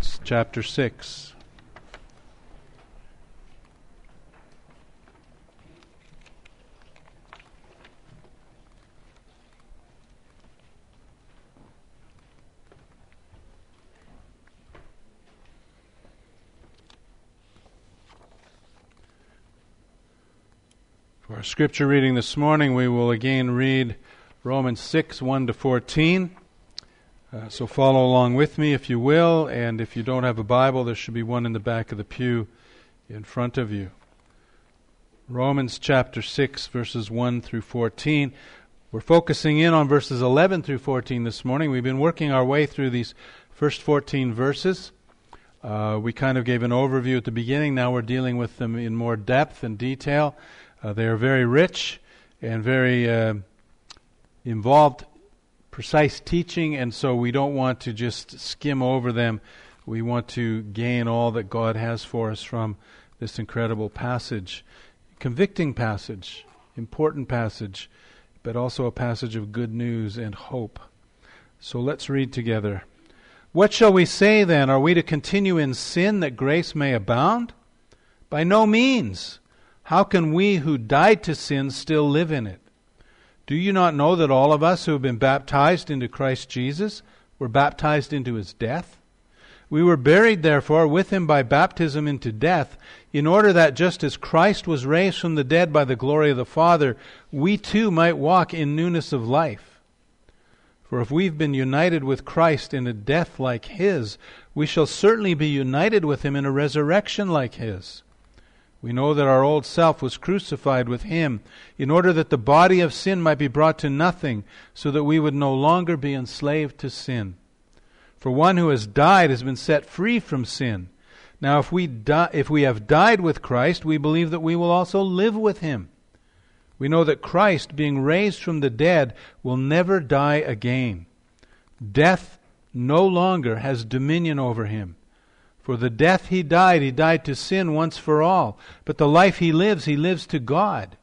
Romans chapter 6. For our scripture reading this morning, we will again read Romans 6, 1 to 14. So follow along with me if you will, and if you don't have a Bible, there should be one in the back of the pew in front of you. Romans chapter 6, verses 1 through 14. We're focusing in on verses 11 through 14 this morning. We've been working our way through these first 14 verses. We kind of gave an overview at the beginning. Now we're dealing with them in more depth and detail. They are very rich and very involved, precise teaching, and so we don't want to just skim over them. We want to gain all that God has for us from this incredible passage. Convicting passage, important passage, but also a passage of good news and hope. So let's read together. What shall we say then? Are we to continue in sin that grace may abound? By no means. How can we who died to sin still live in it? Do you not know that all of us who have been baptized into Christ Jesus were baptized into His death? We were buried, therefore, with Him by baptism into death, in order that just as Christ was raised from the dead by the glory of the Father, we too might walk in newness of life. For if we've been united with Christ in a death like His, we shall certainly be united with Him in a resurrection like His. We know that our old self was crucified with Him in order that the body of sin might be brought to nothing, so that we would no longer be enslaved to sin. For one who has died has been set free from sin. Now if we have died with Christ, we believe that we will also live with Him. We know that Christ, being raised from the dead, will never die again. Death no longer has dominion over Him. For the death He died to sin once for all. But the life He lives to God.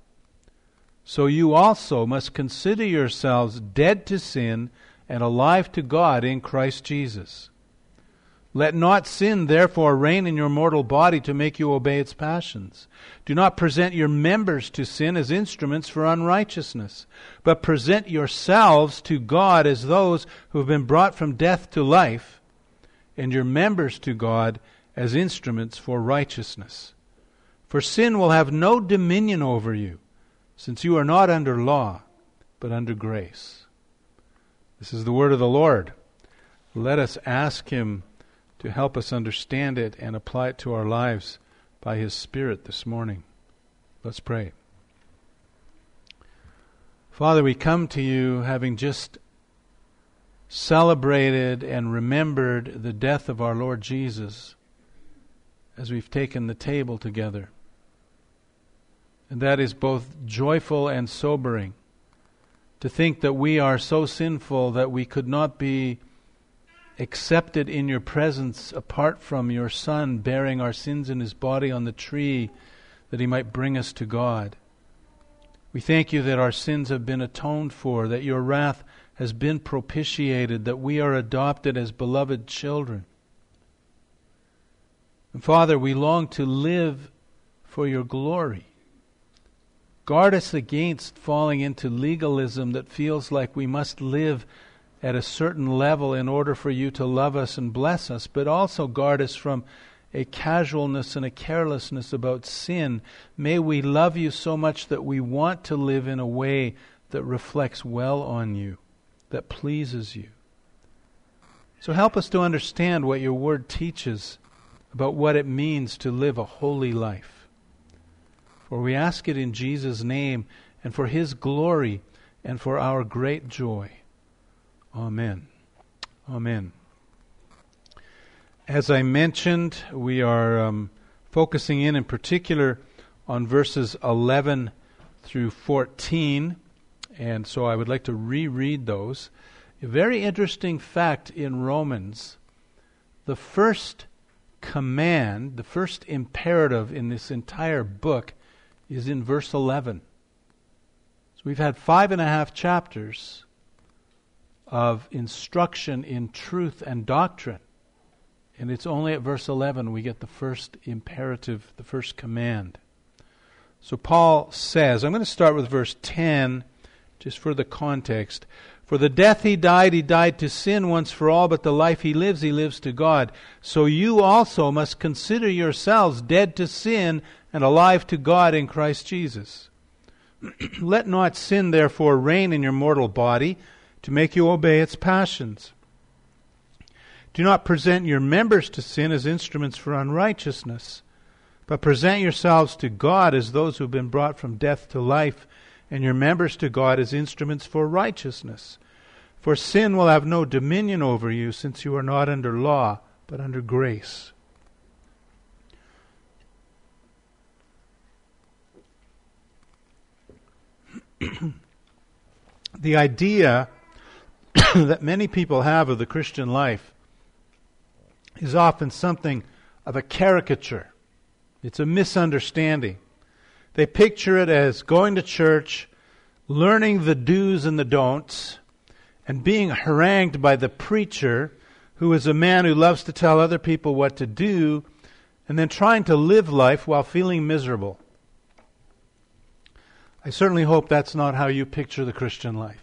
So you also must consider yourselves dead to sin and alive to God in Christ Jesus. Let not sin therefore reign in your mortal body to make you obey its passions. Do not present your members to sin as instruments for unrighteousness, but present yourselves to God as those who have been brought from death to life, and your members to God as instruments for righteousness. For sin will have no dominion over you, since you are not under law, but under grace. This is the word of the Lord. Let us ask Him to help us understand it and apply it to our lives by His Spirit this morning. Let's pray. Father, we come to You having just celebrated and remembered the death of our Lord Jesus as we've taken the table together. And that is both joyful and sobering, to think that we are so sinful that we could not be accepted in Your presence apart from Your Son bearing our sins in His body on the tree, that He might bring us to God. We thank You that our sins have been atoned for, that Your wrath has been propitiated, that we are adopted as beloved children. And Father, we long to live for Your glory. Guard us against falling into legalism that feels like we must live at a certain level in order for You to love us and bless us, but also guard us from a casualness and a carelessness about sin. May we love You so much that we want to live in a way that reflects well on You, that pleases You. So help us to understand what Your Word teaches about what it means to live a holy life. For we ask it in Jesus' name and for His glory and for our great joy. Amen. Amen. As I mentioned, we are focusing in particular on verses 11 through 14. And so I would like to reread those. A very interesting fact in Romans, the first command, the first imperative in this entire book is in verse 11. So we've had 5.5 chapters of instruction in truth and doctrine. And it's only at verse 11 we get the first imperative, the first command. So Paul says, I'm going to start with verse 10, just for the context. For the death he died to sin once for all, but the life he lives to God. So you also must consider yourselves dead to sin and alive to God in Christ Jesus. Let not sin therefore reign in your mortal body to make you obey its passions. Do not present your members to sin as instruments for unrighteousness, but present yourselves to God as those who have been brought from death to life, and your members to God as instruments for righteousness. For sin will have no dominion over you, since you are not under law, but under grace. The idea that many people have of the Christian life is often something of a caricature. It's a misunderstanding. They picture it as going to church, learning the do's and the don'ts, and being harangued by the preacher, who is a man who loves to tell other people what to do, and then trying to live life while feeling miserable. I certainly hope that's not how you picture the Christian life.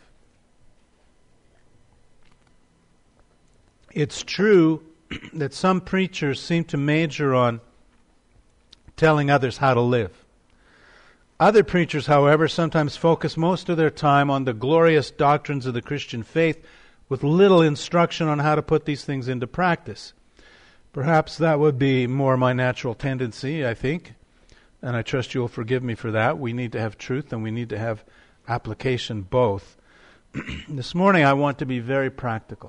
It's true that some preachers seem to major on telling others how to live. Other preachers, however, sometimes focus most of their time on the glorious doctrines of the Christian faith with little instruction on how to put these things into practice. Perhaps that would be more my natural tendency, I think, and I trust you'll forgive me for that. We need to have truth and we need to have application both. This morning I want to be very practical.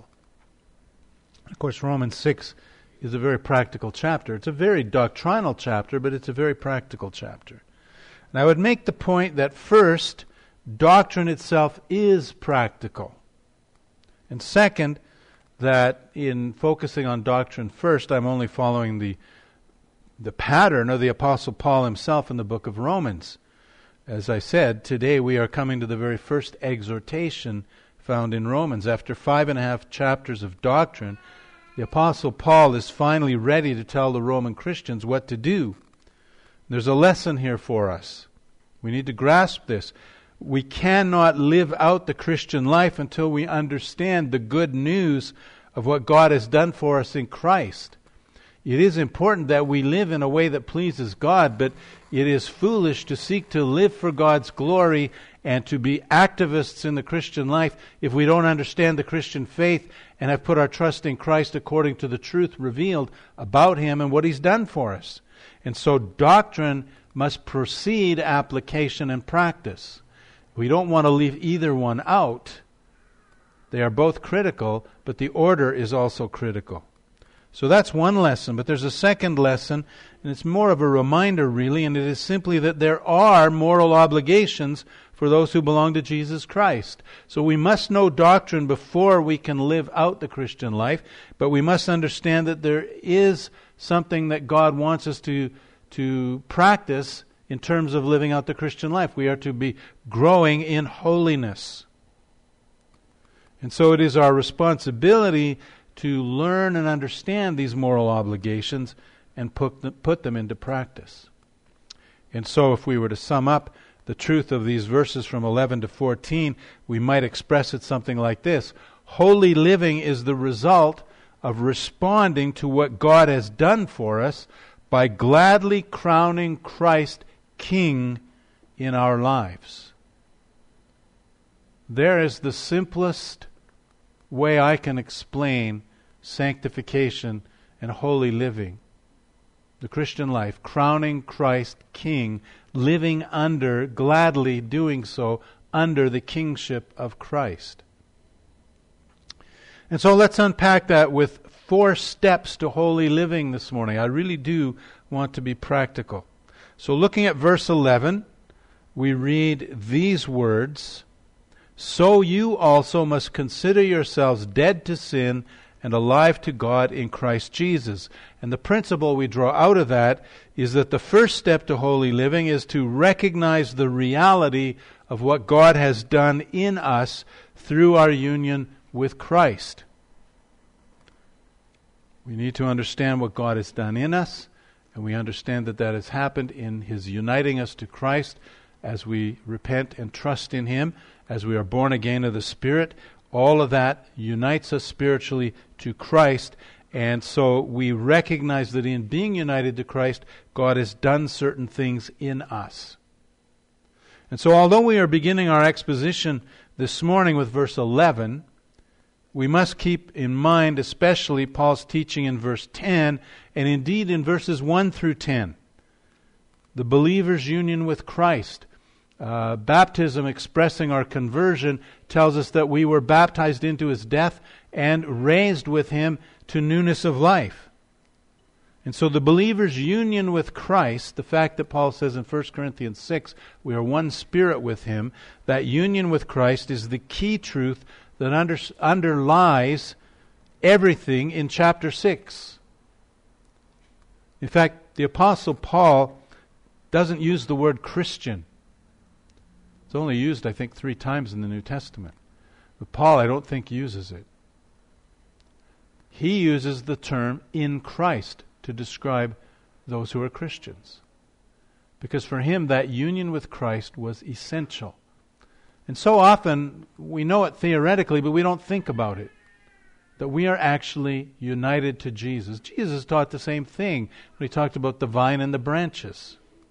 Of course, Romans 6 is a very practical chapter. It's a very doctrinal chapter, but it's a very practical chapter. And I would make the point that first, doctrine itself is practical. And second, that in focusing on doctrine first, I'm only following the pattern of the Apostle Paul himself in the book of Romans. As I said, today we are coming to the very first exhortation found in Romans. After 5.5 chapters of doctrine, the Apostle Paul is finally ready to tell the Roman Christians what to do. There's a lesson here for us. We need to grasp this. We cannot live out the Christian life until we understand the good news of what God has done for us in Christ. It is important that we live in a way that pleases God, but it is foolish to seek to live for God's glory and to be activists in the Christian life if we don't understand the Christian faith and have put our trust in Christ according to the truth revealed about Him and what He's done for us. And so doctrine must precede application and practice. We don't want to leave either one out. They are both critical, but the order is also critical. So that's one lesson, but there's a second lesson, and it's more of a reminder really, and it is simply that there are moral obligations for those who belong to Jesus Christ. So we must know doctrine before we can live out the Christian life, but we must understand that there is something that God wants us to practice in terms of living out the Christian life. We are to be growing in holiness. And so it is our responsibility to learn and understand these moral obligations and put them into practice. And so if we were to sum up the truth of these verses from 11 to 14, we might express it something like this. Holy living is the result of responding to what God has done for us by gladly crowning Christ King in our lives. There is the simplest way I can explain sanctification and holy living. The Christian life, crowning Christ King, living under, gladly doing so, under the kingship of Christ. And so let's unpack that with 4 steps to holy living this morning. I really do want to be practical. So looking at verse 11, we read these words, "So you also must consider yourselves dead to sin and alive to God in Christ Jesus." And the principle we draw out of that is that the first step to holy living is to recognize the reality of what God has done in us through our union with Christ. We need to understand what God has done in us, and we understand that that has happened in His uniting us to Christ as we repent and trust in Him, as we are born again of the Spirit. All of that unites us spiritually to Christ, and so we recognize that in being united to Christ, God has done certain things in us. And so although we are beginning our exposition this morning with verse 11, we must keep in mind especially Paul's teaching in verse 10, and indeed in verses 1 through 10. The believer's union with Christ. Baptism expressing our conversion tells us that we were baptized into His death and raised with Him to newness of life. And so the believer's union with Christ, the fact that Paul says in 1 Corinthians 6, we are one spirit with Him, that union with Christ is the key truth that underlies everything in chapter 6. In fact, the Apostle Paul doesn't use the word Christian. It's only used, I think, 3 times in the New Testament. But Paul, I don't think, uses it. He uses the term in Christ to describe those who are Christians. Because for him, that union with Christ was essential. And so often, we know it theoretically, but we don't think about it. That we are actually united to Jesus. Jesus taught the same thing when He talked about the vine and the branches.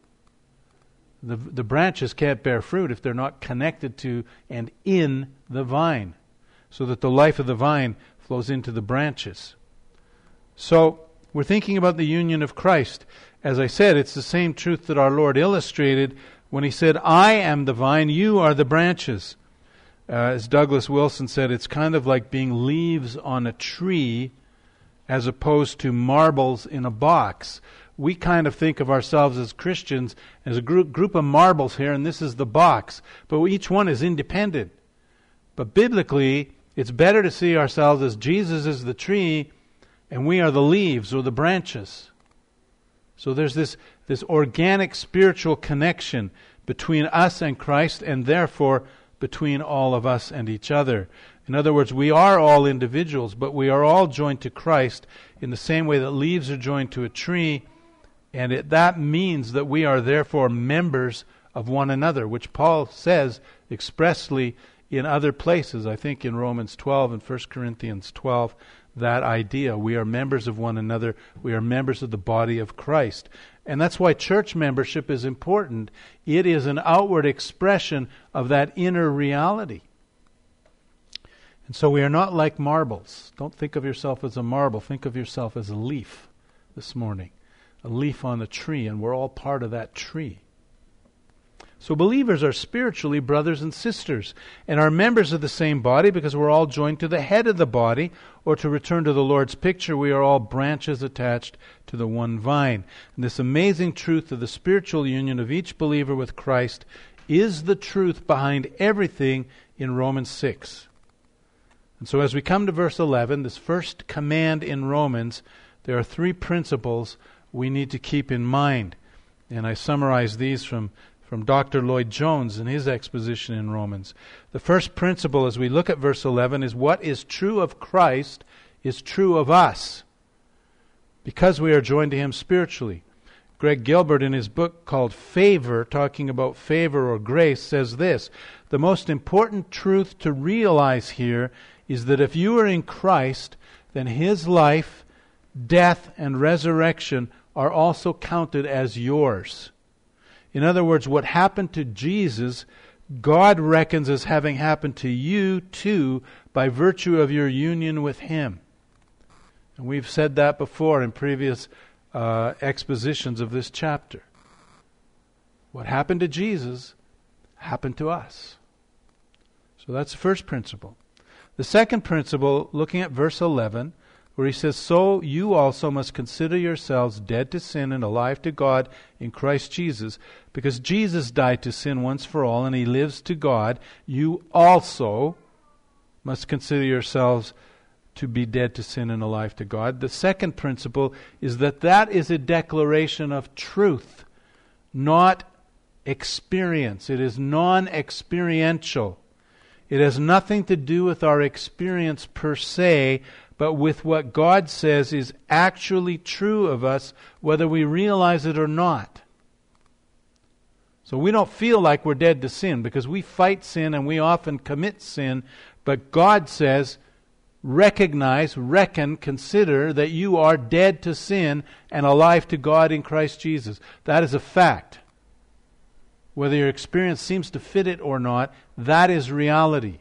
The branches can't bear fruit if they're not connected to and in the vine, so that the life of the vine flows into the branches. So, we're thinking about the union of Christ. As I said, it's the same truth that our Lord illustrated when He said, I am the vine, you are the branches. As Douglas Wilson said, it's kind of like being leaves on a tree as opposed to marbles in a box. We kind of think of ourselves as Christians as a group of marbles here, and this is the box. But each one is independent. But biblically, it's better to see ourselves as Jesus is the tree, and we are the leaves or the branches. So there's this organic spiritual connection between us and Christ, and therefore between all of us and each other. In other words, we are all individuals, but we are all joined to Christ in the same way that leaves are joined to a tree. And that means that we are therefore members of one another, which Paul says expressly in other places. I think in Romans 12 and 1 Corinthians 12, that idea. We are members of one another. We are members of the body of Christ. And that's why church membership is important. It is an outward expression of that inner reality. And so we are not like marbles. Don't think of yourself as a marble. Think of yourself as a leaf this morning. A leaf on a tree, and we're all part of that tree. So believers are spiritually brothers and sisters, and are members of the same body because we're all joined to the head of the body, or to return to the Lord's picture, we are all branches attached to the one vine. And this amazing truth of the spiritual union of each believer with Christ is the truth behind everything in Romans 6. And so as we come to verse 11, this first command in Romans, there are 3 principles we need to keep in mind. And I summarize these from Dr. Lloyd Jones in his exposition in Romans. The first principle as we look at verse 11 is what is true of Christ is true of us, because we are joined to Him spiritually. Greg Gilbert in his book called Favor, talking about favor or grace, says this: the most important truth to realize here is that if you are in Christ, then His life, death, and resurrection are also counted as yours. In other words, what happened to Jesus, God reckons as having happened to you too by virtue of your union with Him. And we've said that before in previous expositions of this chapter. What happened to Jesus happened to us. So that's the first principle. The second principle, looking at verse 11, where he says, so you also must consider yourselves dead to sin and alive to God in Christ Jesus. Because Jesus died to sin once for all and He lives to God, you also must consider yourselves to be dead to sin and alive to God. The second principle is that is a declaration of truth, not experience. It is non-experiential. It has nothing to do with our experience per se, but with what God says is actually true of us, whether we realize it or not. So we don't feel like we're dead to sin because we fight sin and we often commit sin, but God says, recognize, reckon, consider that you are dead to sin and alive to God in Christ Jesus. That is a fact. Whether your experience seems to fit it or not, that is reality.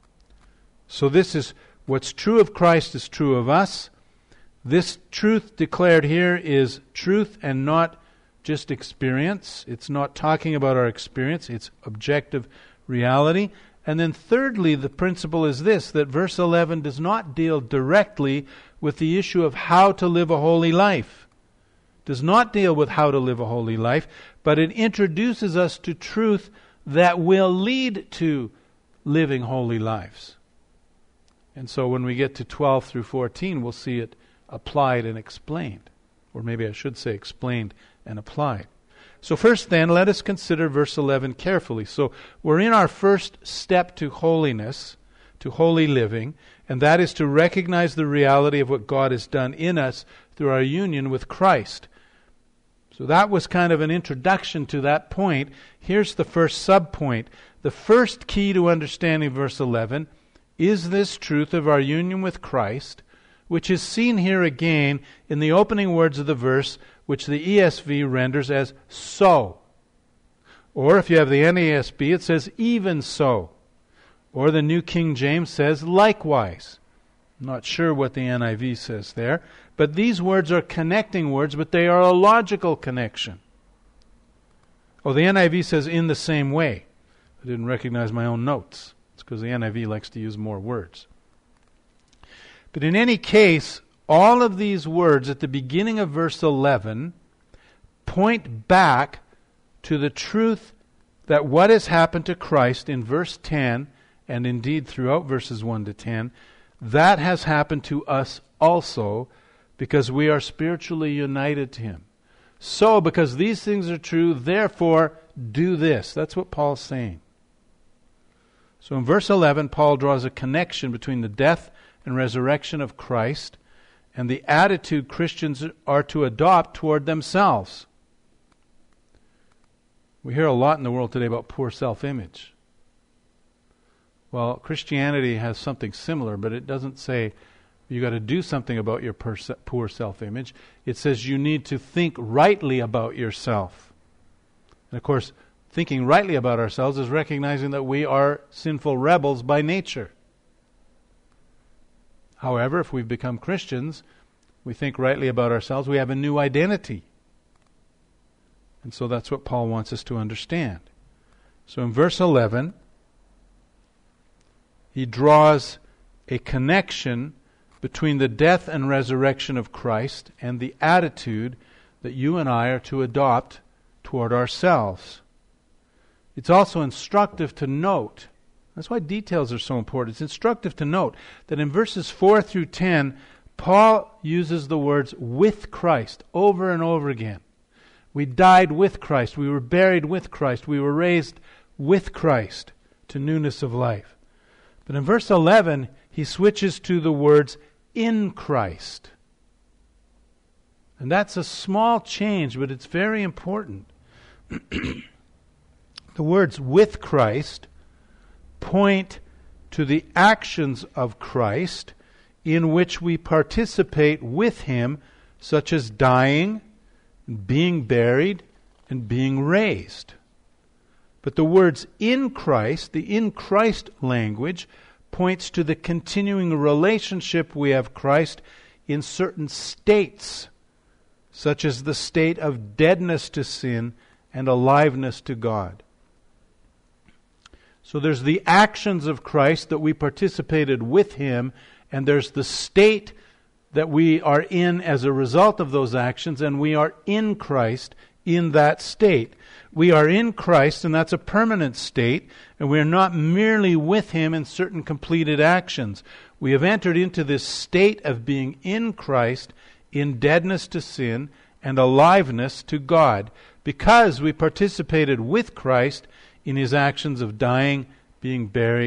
So this is what's true of Christ is true of us. This truth declared here is truth and not just experience. It's not talking about our experience. It's objective reality. And then thirdly, the principle is this, that verse 11 does not deal directly with the issue of how to live a holy life. Does not deal with how to live a holy life, but it introduces us to truth that will lead to living holy lives. And so when we get to 12 through 14, we'll see it applied and explained. Or maybe I should say explained and applied. So first then, let us consider verse 11 carefully. So we're in our first step to holiness, to holy living, and that is to recognize the reality of what God has done in us through our union with Christ. So that was kind of an introduction to that point. Here's the first subpoint. The first key to understanding verse 11 is this truth of our union with Christ, which is seen here again in the opening words of the verse, which the ESV renders as so. Or if you have the NASB, it says even so. Or the New King James says likewise. I'm not sure what the NIV says there. But these words are connecting words, but they are a logical connection. Oh, the NIV says in the same way. I didn't recognize my own notes. It's because the NIV likes to use more words. But in any case, all of these words at the beginning of verse 11 point back to the truth that what has happened to Christ in verse 10, and indeed throughout verses 1 to 10, that has happened to us also because we are spiritually united to Him. So, because these things are true, therefore do this. That's what Paul's saying. So in verse 11, Paul draws a connection between the death and resurrection of Christ and the attitude Christians are to adopt toward themselves. We hear a lot in the world today about poor self-image. Well, Christianity has something similar, but it doesn't say you got to do something about your poor self-image. It says you need to think rightly about yourself. And of course, thinking rightly about ourselves is recognizing that we are sinful rebels by nature. However, if we've become Christians, we think rightly about ourselves, we have a new identity. And so that's what Paul wants us to understand. So in verse 11, he draws a connection between the death and resurrection of Christ and the attitude that you and I are to adopt toward ourselves. It's also instructive to note, that's why details are so important, it's instructive to note that in verses 4 through 10, Paul uses the words with Christ over and over again. We died with Christ, we were buried with Christ, we were raised with Christ to newness of life. But in verse 11, he switches to the words in Christ. And that's a small change, but it's very important. The words with Christ point to the actions of Christ in which we participate with Him, such as dying, being buried, and being raised. But the words in Christ, the in Christ language, points to the continuing relationship we have Christ in certain states, such as the state of deadness to sin and aliveness to God. So there's the actions of Christ that we participated with Him, and there's the state that we are in as a result of those actions, and we are in Christ in that state. We are in Christ, and that's a permanent state, and we are not merely with Him in certain completed actions. We have entered into this state of being in Christ in deadness to sin and aliveness to God, because we participated with Christ in His actions of dying, being buried,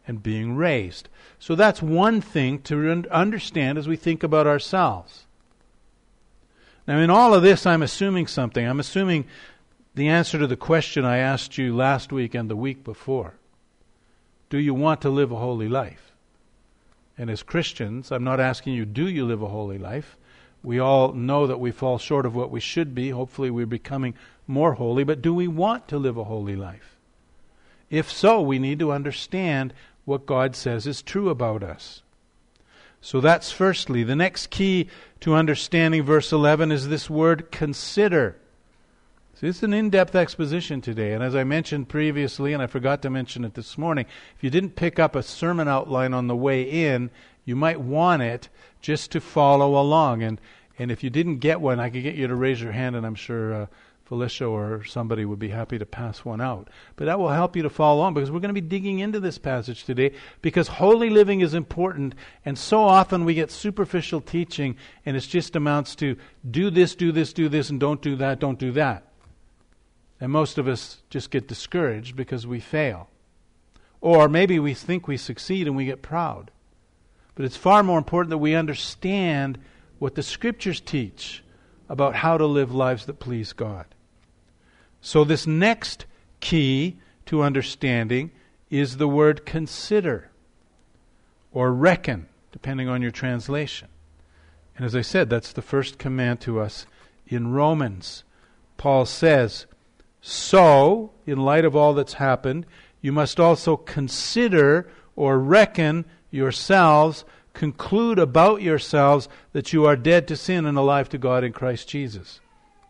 and being raised. So that's one thing to understand as we think about ourselves. Now, in all of this, I'm assuming something. I'm assuming the answer to the question I asked you last week and the week before. Do you want to live a holy life? And as Christians, I'm not asking you, do you live a holy life? We all know that we fall short of what we should be. Hopefully we're becoming more holy. But do we want to live a holy life? If so, we need to understand what God says is true about us. So that's firstly. The next key to understanding verse 11 is this word consider. So it's an in-depth exposition today. And as I mentioned previously, and I forgot to mention it this morning, if you didn't pick up a sermon outline on the way in, you might want it just to follow along. And if you didn't get one, I could get you to raise your hand, and I'm sure Felicia or somebody would be happy to pass one out. But that will help you to follow along, because we're going to be digging into this passage today, because holy living is important, and so often we get superficial teaching, and it just amounts to do this, and don't do that, don't do that. And most of us just get discouraged because we fail. Or maybe we think we succeed and we get proud. But it's far more important that we understand what the Scriptures teach about how to live lives that please God. So this next key to understanding is the word consider or reckon, depending on your translation. And as I said, that's the first command to us in Romans. Paul says, so, in light of all that's happened, you must also consider or reckon yourselves, conclude about yourselves that you are dead to sin and alive to God in Christ Jesus.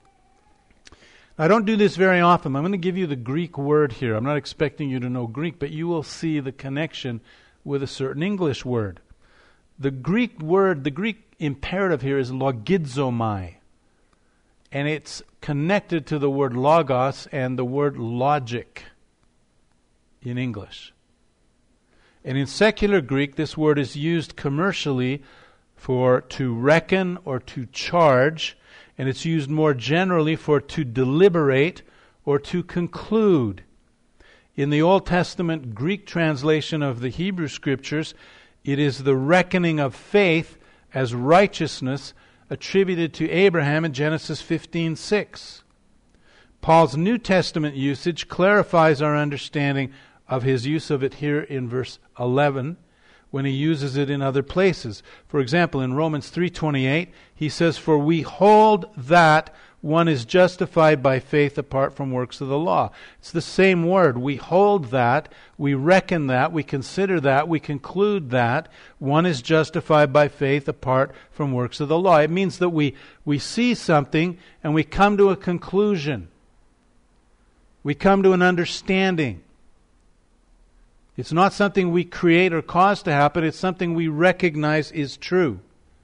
I don't do this very often. I'm going to give you the Greek word here. I'm not expecting you to know Greek, but you will see the connection with a certain English word. The Greek word, the Greek imperative here is logizomai. And it's connected to the word logos and the word logic in English. And in secular Greek, this word is used commercially for to reckon or to charge, and it's used more generally for to deliberate or to conclude. In the Old Testament Greek translation of the Hebrew Scriptures, it is the reckoning of faith as righteousness attributed to Abraham in Genesis 15:6. Paul's New Testament usage clarifies our understanding of his use of it here in verse 11 when he uses it in other places. For example, in Romans 3:28, he says, "For we hold that one is justified by faith apart from works of the law." It's the same word. We hold that, we reckon that, we consider that, we conclude that one is justified by faith apart from works of the law. It means that we see something and we come to a conclusion. We come to an understanding. It's not something we create or cause to happen. It's something we recognize is true.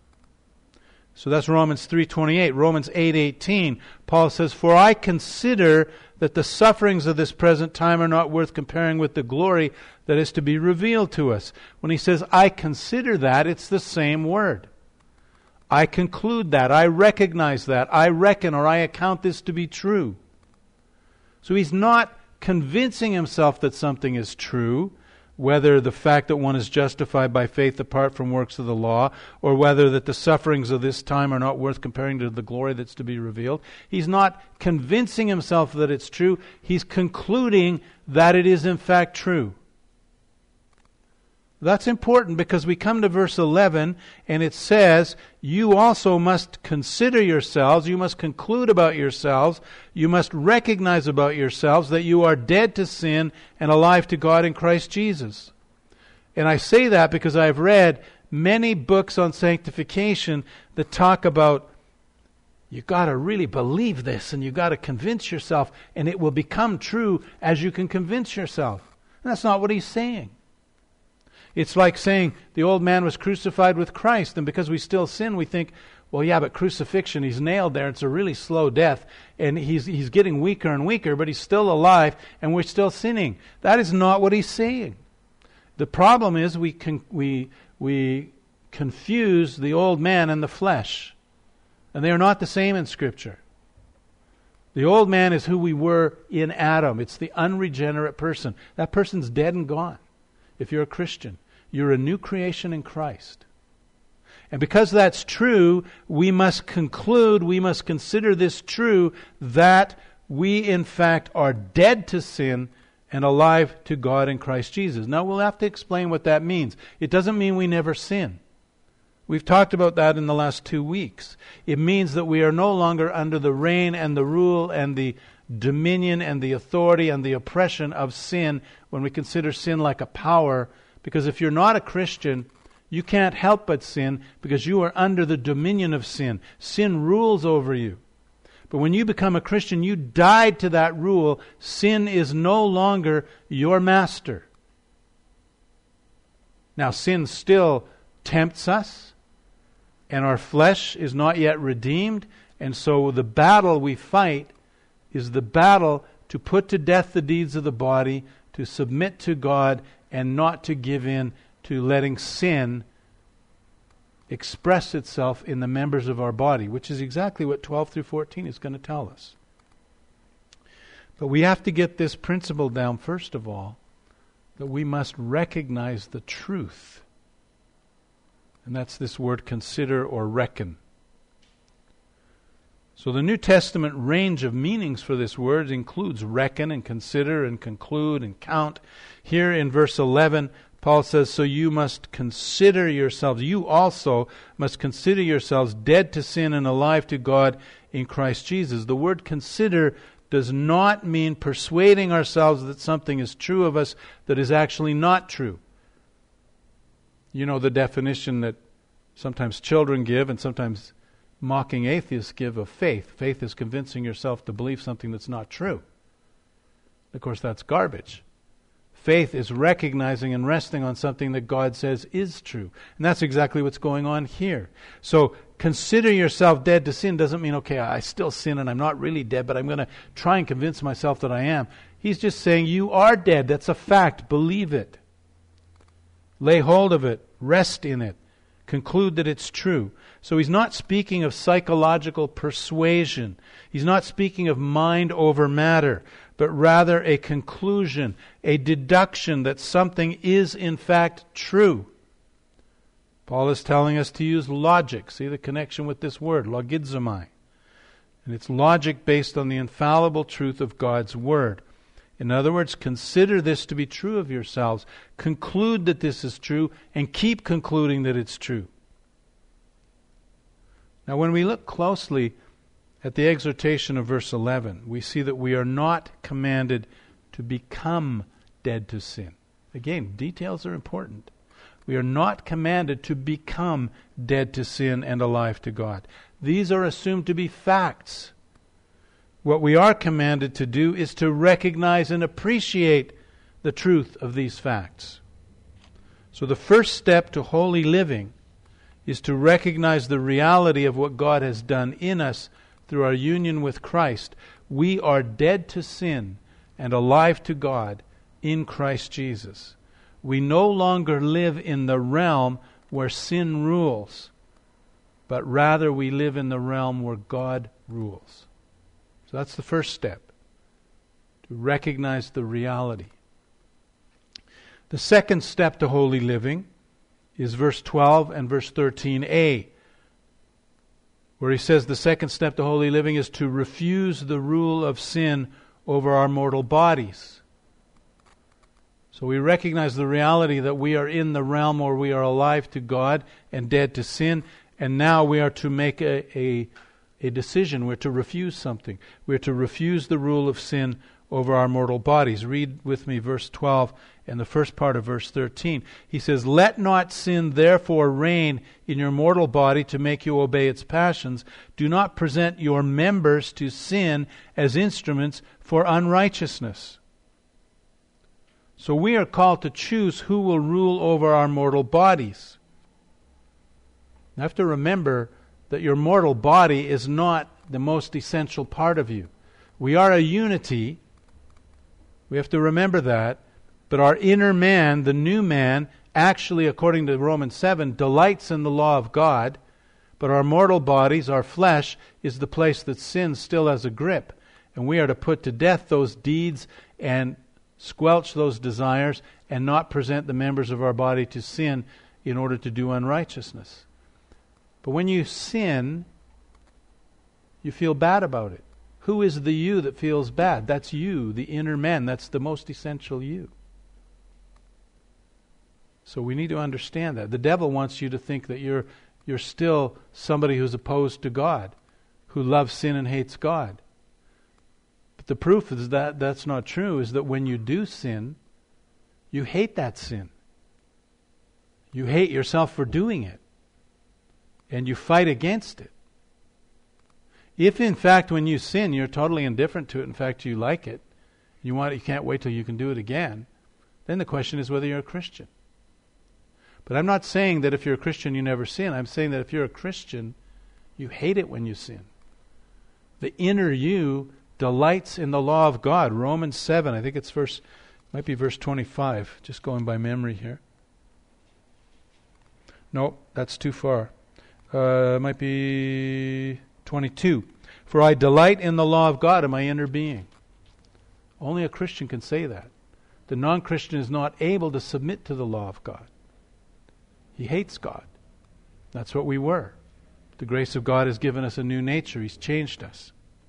So that's Romans 3:28. Romans 8:18, Paul says, "For I consider that the sufferings of this present time are not worth comparing with the glory that is to be revealed to us." When he says, "I consider that," it's the same word. I conclude that. I recognize that. I reckon or I account this to be true. So he's not convincing himself that something is true, whether the fact that one is justified by faith apart from works of the law, or whether that the sufferings of this time are not worth comparing to the glory that's to be revealed. He's not convincing himself that it's true. He's concluding that it is in fact true. That's important because we come to verse 11 and it says, you also must consider yourselves, you must conclude about yourselves, you must recognize about yourselves that you are dead to sin and alive to God in Christ Jesus. And I say that because I've read many books on sanctification that talk about you got to really believe this and you got to convince yourself and it will become true as you can convince yourself. And that's not what he's saying. It's like saying the old man was crucified with Christ, and because we still sin, we think, well, yeah, but crucifixion, he's nailed there. It's a really slow death, and he's getting weaker and weaker, but he's still alive, and we're still sinning. That is not what he's saying. The problem is we confuse the old man and the flesh, and they are not the same in Scripture. The old man is who we were in Adam. It's the unregenerate person. That person's dead and gone. if you're a Christian. You're a new creation in Christ. And because that's true, we must consider this true, that we in fact are dead to sin and alive to God in Christ Jesus. Now we'll have to explain what that means. It doesn't mean we never sin. We've talked about that in the last 2 weeks. It means that we are no longer under the reign and the rule and the dominion and the authority and the oppression of sin when we consider sin like a power. Because if you're not a Christian, you can't help but sin because you are under the dominion of sin. Sin rules over you. But when you become a Christian, you died to that rule. Sin is no longer your master. Now, sin still tempts us, and our flesh is not yet redeemed, and so the battle we fight is the battle to put to death the deeds of the body, to submit to God, and not to give in to letting sin express itself in the members of our body, which is exactly what 12 through 14 is going to tell us. But we have to get this principle down, first of all, that we must recognize the truth. And that's this word consider or reckon. So the New Testament range of meanings for this word includes reckon and consider and conclude and count. Here in verse 11, Paul says, so you must consider yourselves, you also must consider yourselves dead to sin and alive to God in Christ Jesus. The word consider does not mean persuading ourselves that something is true of us that is actually not true. You know the definition that sometimes children give and sometimes mocking atheists give of faith. Faith is convincing yourself to believe something that's not true. Of course, that's garbage. Faith is recognizing and resting on something that God says is true. And that's exactly what's going on here. So consider yourself dead to sin doesn't mean, okay, I still sin and I'm not really dead, but I'm going to try and convince myself that I am. He's just saying you are dead. That's a fact. Believe it. Lay hold of it. Rest in it. Conclude that it's true. So he's not speaking of psychological persuasion. He's not speaking of mind over matter, but rather a conclusion, a deduction that something is in fact true. Paul is telling us to use logic. See the connection with this word, logizomai. And it's logic based on the infallible truth of God's word. In other words, consider this to be true of yourselves. Conclude that this is true and keep concluding that it's true. Now, when we look closely at the exhortation of verse 11, we see that we are not commanded to become dead to sin. Again, details are important. We are not commanded to become dead to sin and alive to God. These are assumed to be facts. What we are commanded to do is to recognize and appreciate the truth of these facts. So the first step to holy living is to recognize the reality of what God has done in us through our union with Christ. We are dead to sin and alive to God in Christ Jesus. We no longer live in the realm where sin rules, but rather we live in the realm where God rules. So that's the first step, to recognize the reality. The second step to holy living is verse 12 and verse 13a, where he says the second step to holy living is to refuse the rule of sin over our mortal bodies. So we recognize the reality that we are in the realm where we are alive to God and dead to sin, and now we are to make a decision. We're to refuse something. We're to refuse the rule of sin over our mortal bodies. Read with me verse 12 and the first part of verse 13. He says, let not sin therefore reign in your mortal body to make you obey its passions. Do not present your members to sin as instruments for unrighteousness. So we are called to choose who will rule over our mortal bodies. You have to remember that your mortal body is not the most essential part of you. We are a unity. We have to remember that. But our inner man, the new man, actually, according to Romans 7, delights in the law of God. But our mortal bodies, our flesh, is the place that sin still has a grip. And we are to put to death those deeds and squelch those desires, and not present the members of our body to sin in order to do unrighteousness. But when you sin, you feel bad about it. Who is the you that feels bad? That's you, the inner man. That's the most essential you. So we need to understand that. The devil wants you to think that you're still somebody who's opposed to God, who loves sin and hates God. But the proof is that that's not true, is that when you do sin, you hate that sin. You hate yourself for doing it. And you fight against it. If in fact when you sin you're totally indifferent to it, in fact you like it, you can't wait till you can do it again, then the question is whether you're a Christian. But I'm not saying that if you're a Christian you never sin. I'm saying that if you're a Christian, you hate it when you sin. The inner you delights in the law of God. Romans 7, I think it's might be verse 25, just going by memory here. No, that's too far. It might be 22. For I delight in the law of God in my inner being. Only a Christian can say that. The non-Christian is not able to submit to the law of God. He hates God. That's what we were. The grace of God has given us a new nature. He's changed us.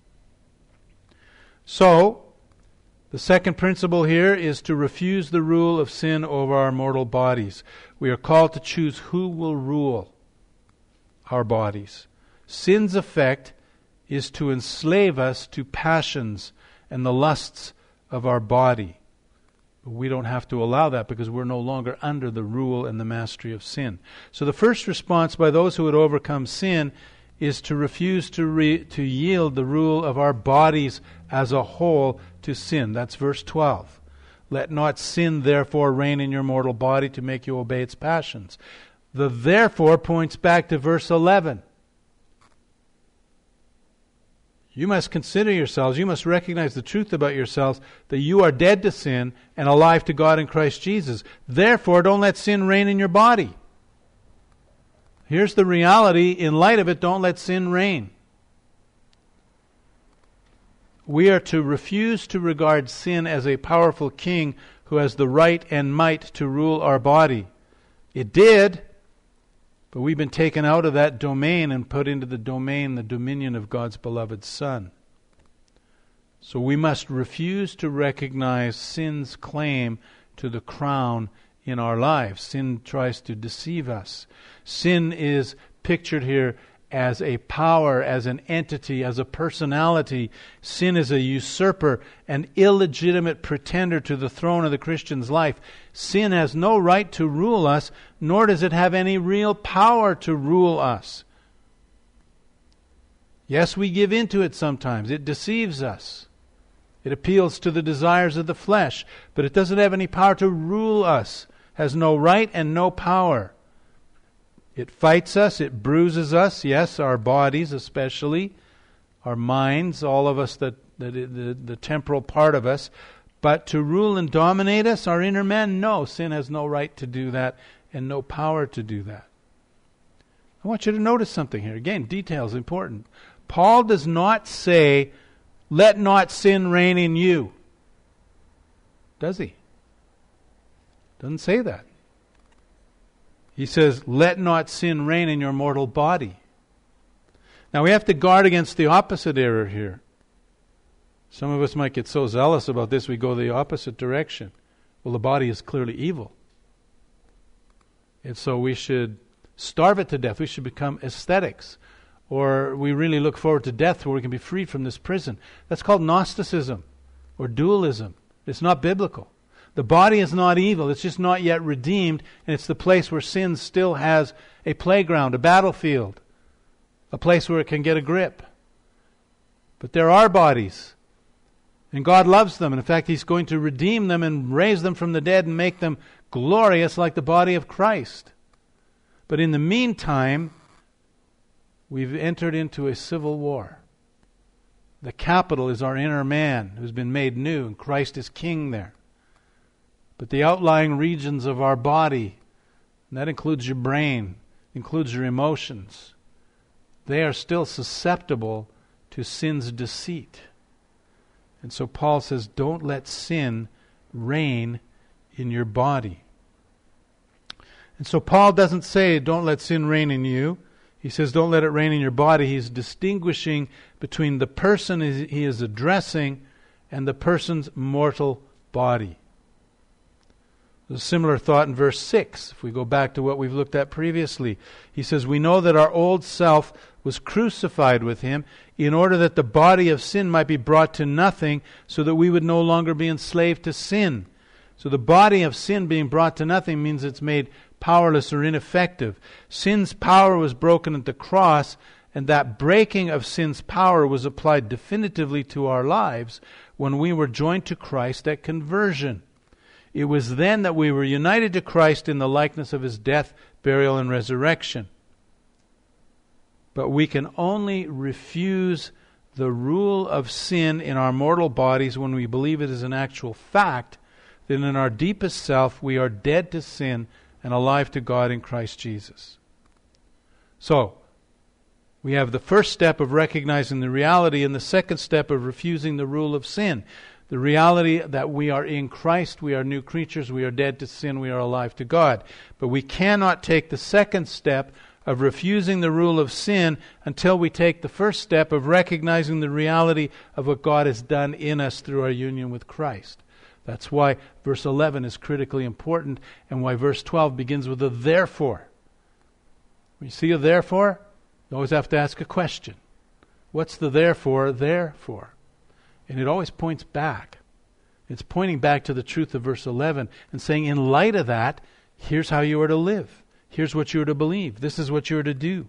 So, the second principle here is to refuse the rule of sin over our mortal bodies. We are called to choose who will rule our bodies. Sin's effect is to enslave us to passions and the lusts of our body. But we don't have to allow that because we're no longer under the rule and the mastery of sin. So the first response by those who would overcome sin is to refuse to yield the rule of our bodies as a whole to sin. That's verse 12. Let not sin therefore reign in your mortal body to make you obey its passions. The therefore points back to verse 11. You must consider yourselves, you must recognize the truth about yourselves, that you are dead to sin and alive to God in Christ Jesus. Therefore, don't let sin reign in your body. Here's the reality. In light of it, don't let sin reign. We are to refuse to regard sin as a powerful king who has the right and might to rule our body. It did, but we've been taken out of that domain and put into the dominion of God's beloved Son. So we must refuse to recognize sin's claim to the crown in our lives. Sin tries to deceive us. Sin is pictured here as a power, as an entity, as a personality. Sin is a usurper, an illegitimate pretender to the throne of the Christian's life. Sin has no right to rule us, nor does it have any real power to rule us. Yes, we give in to it sometimes. It deceives us. It appeals to the desires of the flesh, but it doesn't have any power to rule us. Has no right and no power. It fights us, it bruises us, yes, our bodies especially, our minds, all of us, the temporal part of us. But to rule and dominate us, our inner man, no. Sin has no right to do that and no power to do that. I want you to notice something here. Again, details important. Paul does not say, let not sin reign in you. Does he? Doesn't say that. He says, let not sin reign in your mortal body. Now we have to guard against the opposite error here. Some of us might get so zealous about this we go the opposite direction. Well, the body is clearly evil. And so we should starve it to death. We should become aesthetics. Or we really look forward to death where we can be freed from this prison. That's called Gnosticism or dualism. It's not biblical. The body is not evil. It's just not yet redeemed. And it's the place where sin still has a playground, a battlefield, a place where it can get a grip. But there are bodies. And God loves them. And in fact, He's going to redeem them and raise them from the dead and make them glorious like the body of Christ. But in the meantime, we've entered into a civil war. The capital is our inner man who's been made new, and Christ is king there. But the outlying regions of our body, and that includes your brain, includes your emotions, they are still susceptible to sin's deceit. And so Paul says, don't let sin reign in your body. And so Paul doesn't say, don't let sin reign in you. He says, don't let it reign in your body. He's distinguishing between the person he is addressing and the person's mortal body. There's a similar thought in verse 6. If we go back to what we've looked at previously, he says, we know that our old self was crucified with him in order that the body of sin might be brought to nothing, so that we would no longer be enslaved to sin. So the body of sin being brought to nothing means it's made powerless or ineffective. Sin's power was broken at the cross, and that breaking of sin's power was applied definitively to our lives when we were joined to Christ at conversion. It was then that we were united to Christ in the likeness of his death, burial, and resurrection. But we can only refuse the rule of sin in our mortal bodies when we believe it is an actual fact that in our deepest self we are dead to sin and alive to God in Christ Jesus. So, we have the first step of recognizing the reality and the second step of refusing the rule of sin. The reality that we are in Christ, we are new creatures, we are dead to sin, we are alive to God. But we cannot take the second step of refusing the rule of sin until we take the first step of recognizing the reality of what God has done in us through our union with Christ. That's why verse 11 is critically important, and why verse 12 begins with a therefore. When you see a therefore, you always have to ask a question. What's the therefore there for? And it always points back. It's pointing back to the truth of verse 11 and saying, in light of that, here's how you are to live. Here's what you are to believe. This is what you are to do.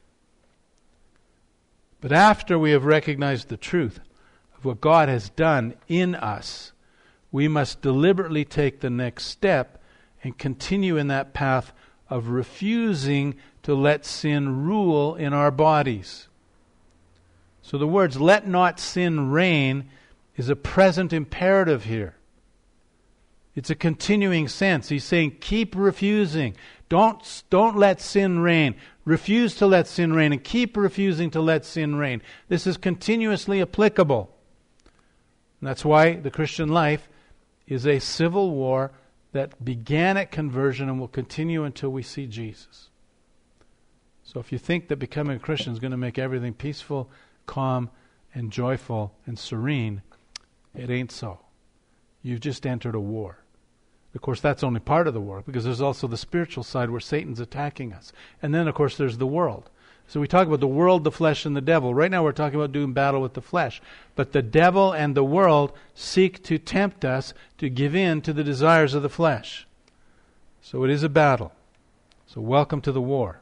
But after we have recognized the truth of what God has done in us, we must deliberately take the next step and continue in that path of refusing to let sin rule in our bodies. So the words, let not sin reign, is a present imperative here. It's a continuing sense. He's saying, keep refusing. Don't let sin reign. Refuse to let sin reign, and keep refusing to let sin reign. This is continuously applicable. And that's why the Christian life is a civil war that began at conversion and will continue until we see Jesus. So if you think that becoming a Christian is going to make everything peaceful, calm, and joyful, and serene, it ain't so. You've just entered a war. Of course, that's only part of the war, because there's also the spiritual side where Satan's attacking us. And then, of course, there's the world. So we talk about the world, the flesh, and the devil. Right now we're talking about doing battle with the flesh. But the devil and the world seek to tempt us to give in to the desires of the flesh. So it is a battle. So welcome to the war.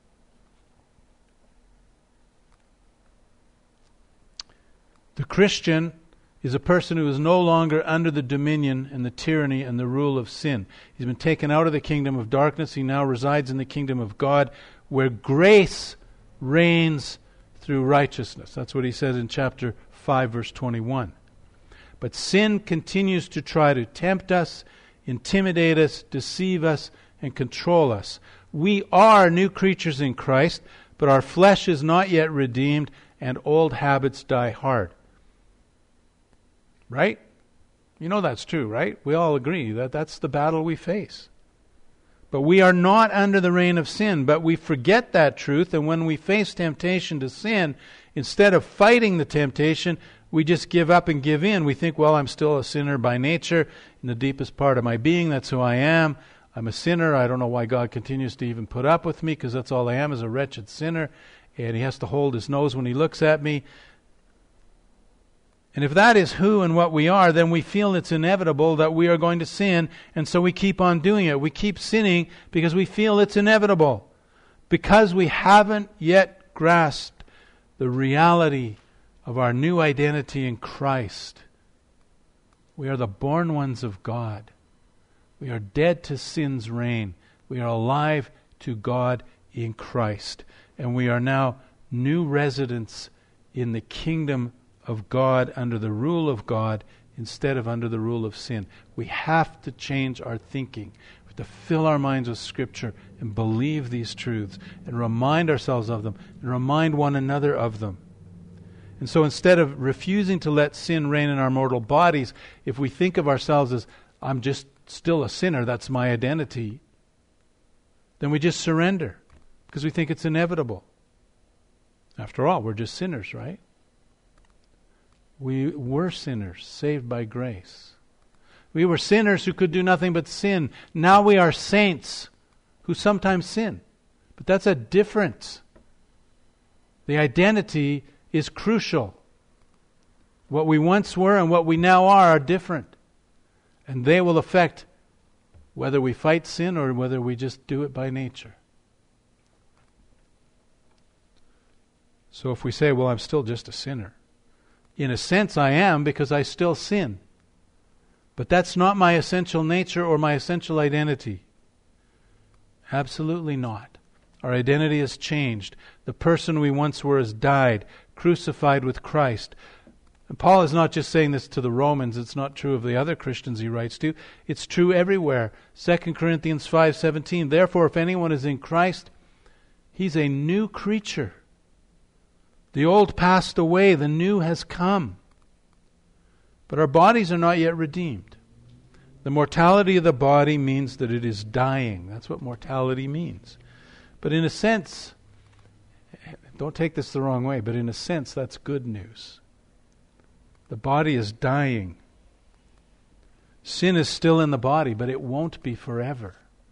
The Christian is a person who is no longer under the dominion and the tyranny and the rule of sin. He's been taken out of the kingdom of darkness. He now resides in the kingdom of God, where grace reigns through righteousness. That's what he says in chapter 5, verse 21. But sin continues to try to tempt us, intimidate us, deceive us, and control us. We are new creatures in Christ, but our flesh is not yet redeemed, and old habits die hard. Right? You know that's true, right? We all agree that that's the battle we face. But we are not under the reign of sin, but we forget that truth, and when we face temptation to sin, instead of fighting the temptation, we just give up and give in. We think, well, I'm still a sinner by nature. In the deepest part of my being, that's who I am. I'm a sinner. I don't know why God continues to even put up with me, because that's all I am, is a wretched sinner. And he has to hold his nose when he looks at me. And if that is who and what we are, then we feel it's inevitable that we are going to sin, and so we keep on doing it. We keep sinning because we feel it's inevitable, because we haven't yet grasped the reality of our new identity in Christ. We are the born ones of God. We are dead to sin's reign. We are alive to God in Christ. And we are now new residents in the kingdom of God, under the rule of God, instead of under the rule of sin. We have to change our thinking. We have to fill our minds with Scripture and believe these truths and remind ourselves of them and remind one another of them. And so instead of refusing to let sin reign in our mortal bodies, if we think of ourselves as I'm just still a sinner, that's my identity, then we just surrender because we think it's inevitable. After all, we're just sinners, right? We were sinners, saved by grace. We were sinners who could do nothing but sin. Now we are saints who sometimes sin. But that's a difference. The identity is crucial. What we once were and what we now are different. And they will affect whether we fight sin or whether we just do it by nature. So if we say, well, I'm still just a sinner. In a sense I am, because I still sin. But that's not my essential nature or my essential identity. Absolutely not. Our identity has changed. The person we once were has died, crucified with Christ. And Paul is not just saying this to the Romans. It's not true of the other Christians he writes to. It's true everywhere. 2 Corinthians 5:17. Therefore, if anyone is in Christ, he's a new creature. The old passed away, the new has come. But our bodies are not yet redeemed. The mortality of the body means that it is dying. That's what mortality means. But in a sense, don't take this the wrong way, but in a sense that's good news. The body is dying. Sin is still in the body, but it won't be forever.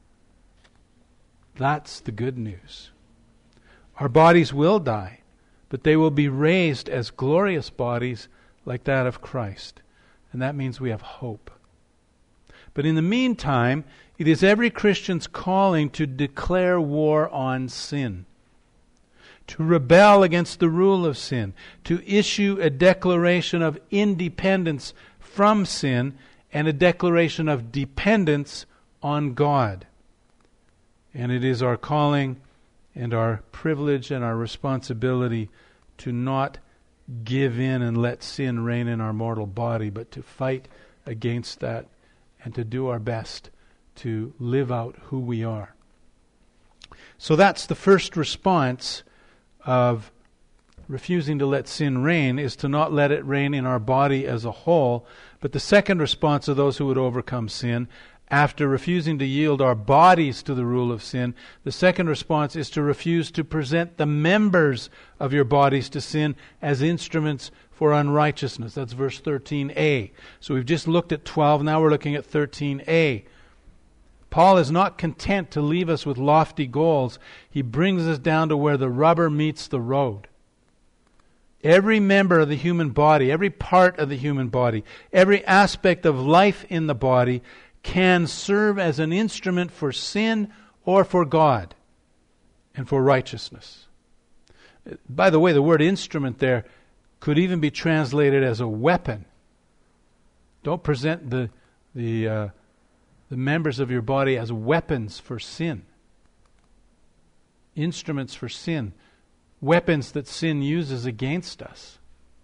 That's the good news. Our bodies will die, but they will be raised as glorious bodies like that of Christ. And that means we have hope. But in the meantime, it is every Christian's calling to declare war on sin, to rebel against the rule of sin, to issue a declaration of independence from sin and a declaration of dependence on God. And it is our calling and our privilege and our responsibility to not give in and let sin reign in our mortal body, but to fight against that and to do our best to live out who we are. So that's the first response of refusing to let sin reign, is to not let it reign in our body as a whole. But the second response of those who would overcome sin, after refusing to yield our bodies to the rule of sin, the second response is to refuse to present the members of your bodies to sin as instruments for unrighteousness. That's verse 13a. So we've just looked at 12, now we're looking at 13a. Paul is not content to leave us with lofty goals. He brings us down to where the rubber meets the road. Every member of the human body, every part of the human body, every aspect of life in the body can serve as an instrument for sin or for God and for righteousness. By the way, the word instrument there could even be translated as a weapon. Don't present the members of your body as weapons for sin. Instruments for sin. Weapons that sin uses against us.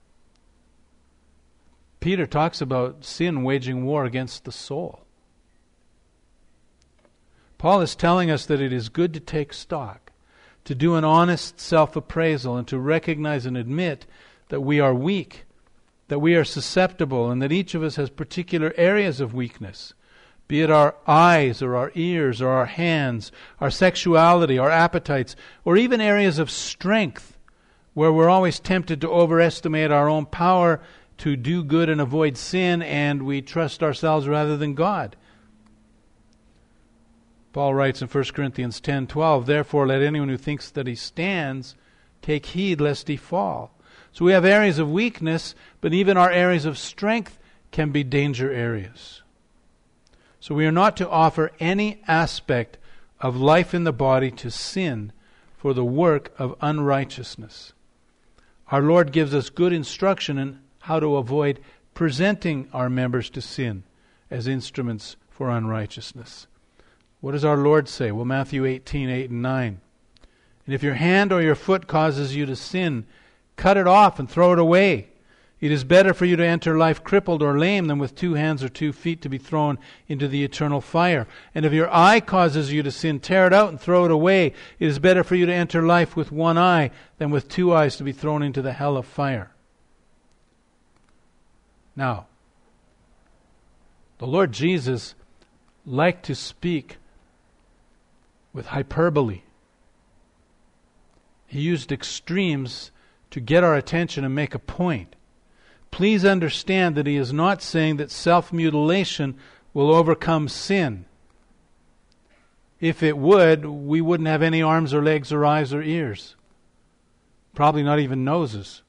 Peter talks about sin waging war against the soul. Paul is telling us that it is good to take stock, to do an honest self-appraisal, and to recognize and admit that we are weak, that we are susceptible, and that each of us has particular areas of weakness, be it our eyes or our ears or our hands, our sexuality, our appetites, or even areas of strength where we're always tempted to overestimate our own power to do good and avoid sin, and we trust ourselves rather than God. Paul writes in 1 Corinthians 10:12, therefore let anyone who thinks that he stands take heed lest he fall. So we have areas of weakness, but even our areas of strength can be danger areas. So we are not to offer any aspect of life in the body to sin for the work of unrighteousness. Our Lord gives us good instruction in how to avoid presenting our members to sin as instruments for unrighteousness. What does our Lord say? Well, Matthew 18:8 and 9. And if your hand or your foot causes you to sin, cut it off and throw it away. It is better for you to enter life crippled or lame than with 2 hands or 2 feet to be thrown into the eternal fire. And if your eye causes you to sin, tear it out and throw it away. It is better for you to enter life with 1 eye than with 2 eyes to be thrown into the hell of fire. Now, The Lord Jesus liked to speak with hyperbole. He used extremes to get our attention and make a point. Please understand that he is not saying that self-mutilation will overcome sin. If it would, we wouldn't have any arms or legs or eyes or ears. Probably not even noses.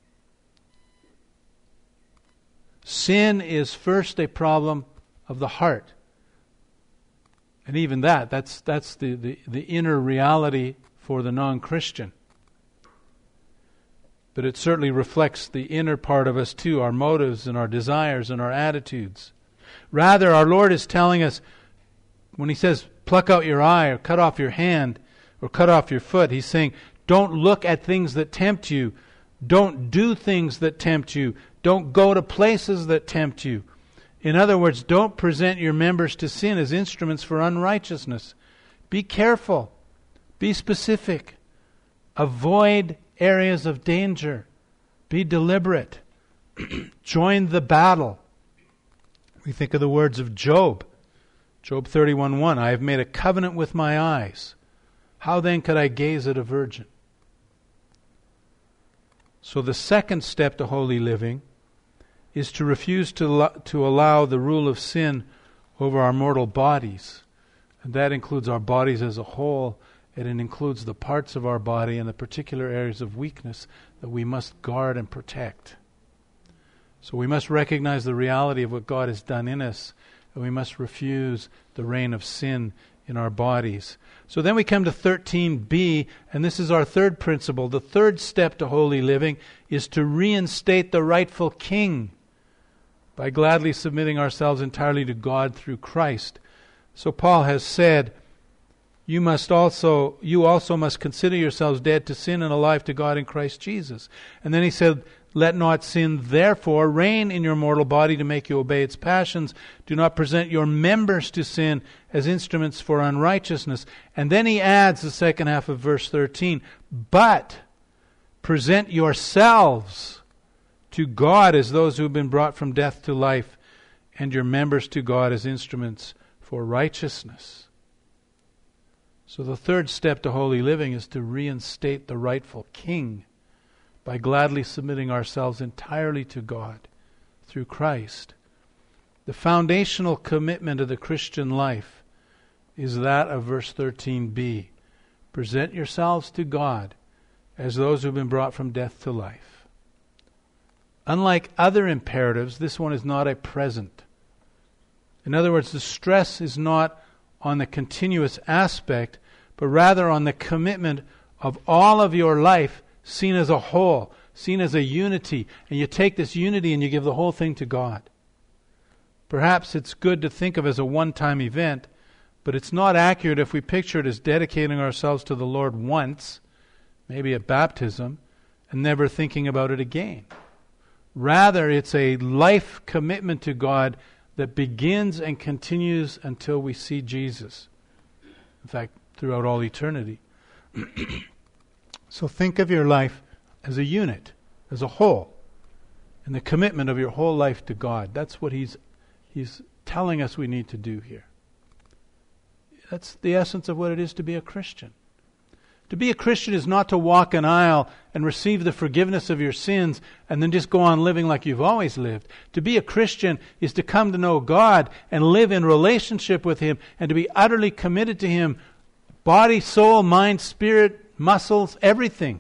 Sin is first a problem of the heart. And even that's the inner reality for the non-Christian. But it certainly reflects the inner part of us too, our motives and our desires and our attitudes. Rather, our Lord is telling us, when he says, pluck out your eye or cut off your hand or cut off your foot, he's saying, don't look at things that tempt you. Don't do things that tempt you. Don't go to places that tempt you. In other words, don't present your members to sin as instruments for unrighteousness. Be careful. Be specific. Avoid areas of danger. Be deliberate. Join the battle. We think of the words of Job. Job 31:1, I have made a covenant with my eyes. How then could I gaze at a virgin? So the second step to holy living is to refuse to allow the rule of sin over our mortal bodies. And that includes our bodies as a whole, and it includes the parts of our body and the particular areas of weakness that we must guard and protect. So we must recognize the reality of what God has done in us, and we must refuse the reign of sin in our bodies. So then we come to 13b, and this is our third principle. The third step to holy living is to reinstate the rightful king by gladly submitting ourselves entirely to God through Christ. So Paul has said, you also must consider yourselves dead to sin and alive to God in Christ Jesus. And then he said, let not sin therefore reign in your mortal body to make you obey its passions. Do not present your members to sin as instruments for unrighteousness. And then he adds the second half of verse 13, but present yourselves to God as those who have been brought from death to life, and your members to God as instruments for righteousness. So the third step to holy living is to reinstate the rightful king by gladly submitting ourselves entirely to God through Christ. The foundational commitment of the Christian life is that of verse 13b. Present yourselves to God as those who have been brought from death to life. Unlike other imperatives, this one is not a present. In other words, the stress is not on the continuous aspect, but rather on the commitment of all of your life seen as a whole, seen as a unity, and you take this unity and you give the whole thing to God. Perhaps it's good to think of as a one-time event, but it's not accurate if we picture it as dedicating ourselves to the Lord once, maybe at baptism, and never thinking about it again. Rather, it's a life commitment to God that begins and continues until we see Jesus. In fact, throughout all eternity. So think of your life as a unit, as a whole, and the commitment of your whole life to God. That's what he's telling us we need to do here. That's the essence of what it is to be a Christian. To be a Christian is not to walk an aisle and receive the forgiveness of your sins and then just go on living like you've always lived. To be a Christian is to come to know God and live in relationship with Him and to be utterly committed to Him, body, soul, mind, spirit, muscles, everything.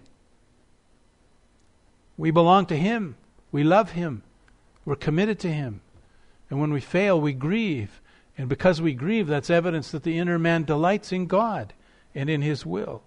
We belong to Him. We love Him. We're committed to Him. And when we fail, we grieve. And because we grieve, that's evidence that the inner man delights in God and in His will.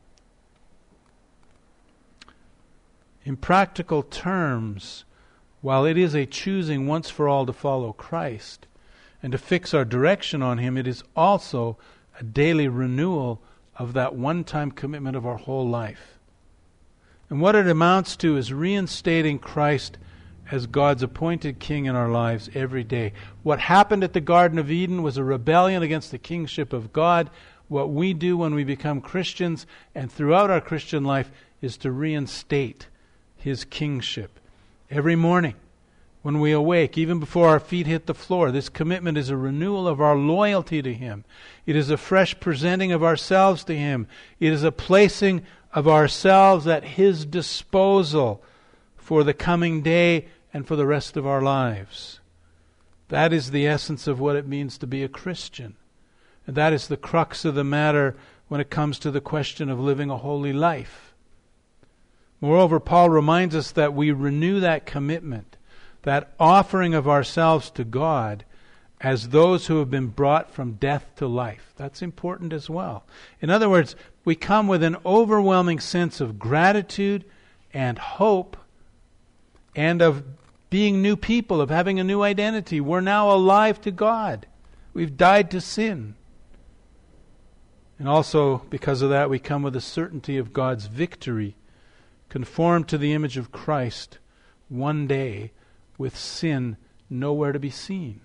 In practical terms, while it is a choosing once for all to follow Christ and to fix our direction on Him, it is also a daily renewal of that one-time commitment of our whole life. And what it amounts to is reinstating Christ as God's appointed king in our lives every day. What happened at the Garden of Eden was a rebellion against the kingship of God. What we do when we become Christians and throughout our Christian life is to reinstate His kingship. Every morning when we awake, even before our feet hit the floor. This commitment is a renewal of our loyalty to Him. It is a fresh presenting of ourselves to Him. It is a placing of ourselves at His disposal for the coming day and for the rest of our lives. That is the essence of what it means to be a Christian. And that is the crux of the matter when it comes to the question of living a holy life. Moreover, Paul reminds us that we renew that commitment, that offering of ourselves to God as those who have been brought from death to life. That's important as well. In other words, we come with an overwhelming sense of gratitude and hope and of being new people, of having a new identity. We're now alive to God. We've died to sin. And also, because of that, we come with a certainty of God's victory, conformed to the image of Christ, one day, with sin nowhere to be seen.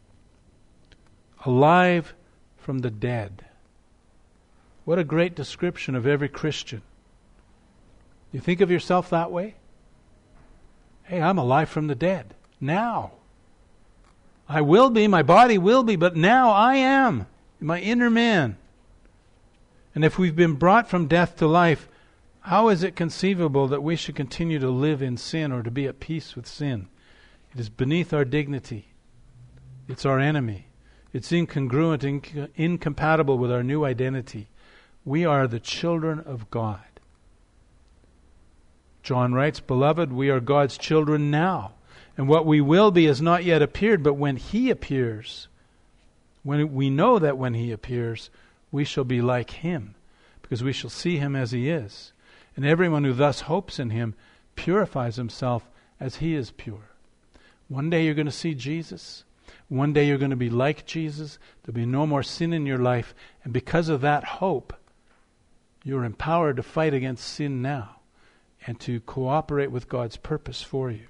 Alive from the dead. What a great description of every Christian. You think of yourself that way? Hey, I'm alive from the dead. Now. I will be, my body will be, but now I am, my inner man. And if we've been brought from death to life, how is it conceivable that we should continue to live in sin or to be at peace with sin? It is beneath our dignity. It's our enemy. It's incongruent, incompatible with our new identity. We are the children of God. John writes, "Beloved, we are God's children now, and what we will be has not yet appeared, but when He appears, when we know that when He appears, we shall be like Him, because we shall see Him as He is. And everyone who thus hopes in Him purifies himself as He is pure." One day you're going to see Jesus. One day you're going to be like Jesus. There'll be no more sin in your life. And because of that hope, you're empowered to fight against sin now and to cooperate with God's purpose for you.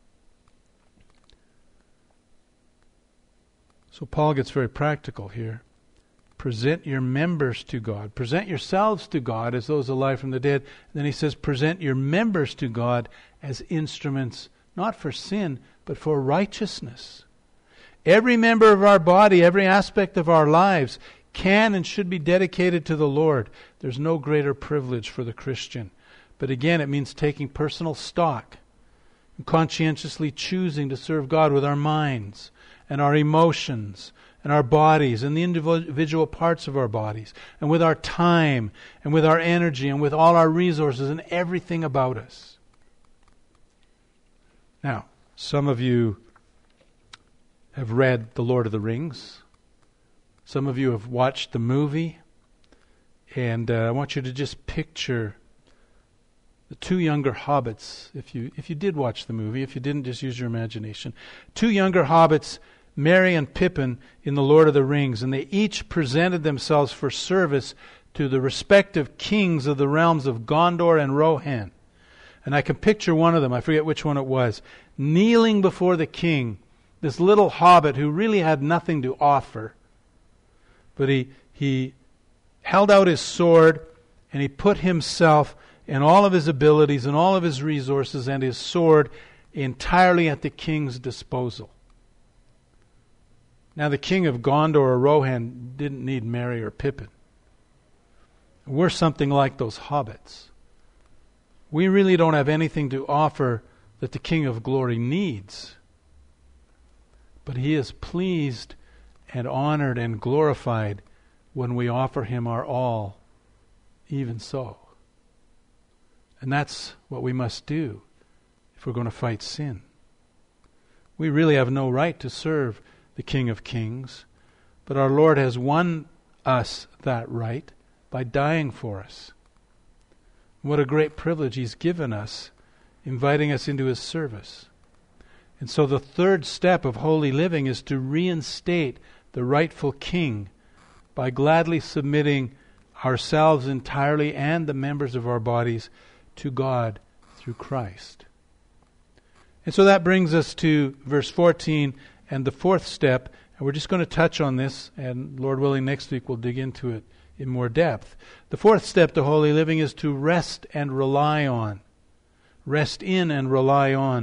So Paul gets very practical here. Present your members to God. Present yourselves to God as those alive from the dead. And then he says, present your members to God as instruments, not for sin, but for righteousness. Every member of our body, every aspect of our lives can and should be dedicated to the Lord. There's no greater privilege for the Christian. But again, it means taking personal stock and conscientiously choosing to serve God with our minds and our emotions and our bodies and the individual parts of our bodies and with our time and with our energy and with all our resources and everything about us. Now, some of you have read The Lord of the Rings. Some of you have watched the movie. And I want you to just picture the two younger hobbits. If you did watch the movie, if you didn't, just use your imagination. Two younger hobbits, Merry and Pippin, in The Lord of the Rings. And they each presented themselves for service to the respective kings of the realms of Gondor and Rohan. And I can picture one of them, I forget which one it was, kneeling before the king, this little hobbit who really had nothing to offer. But he held out his sword and he put himself and all of his abilities and all of his resources and his sword entirely at the king's disposal. Now the king of Gondor or Rohan didn't need Merry or Pippin. We're something like those hobbits. We really don't have anything to offer that the King of Glory needs. But He is pleased and honored and glorified when we offer Him our all, even so. And that's what we must do if we're going to fight sin. We really have no right to serve the King of Kings, but our Lord has won us that right by dying for us. What a great privilege He's given us, inviting us into His service. And so the third step of holy living is to reinstate the rightful king by gladly submitting ourselves entirely and the members of our bodies to God through Christ. And so that brings us to verse 14 and the fourth step. And we're just going to touch on this, and Lord willing, next week we'll dig into it in more depth. The fourth step to holy living is to rest and rely on. Rest in and rely on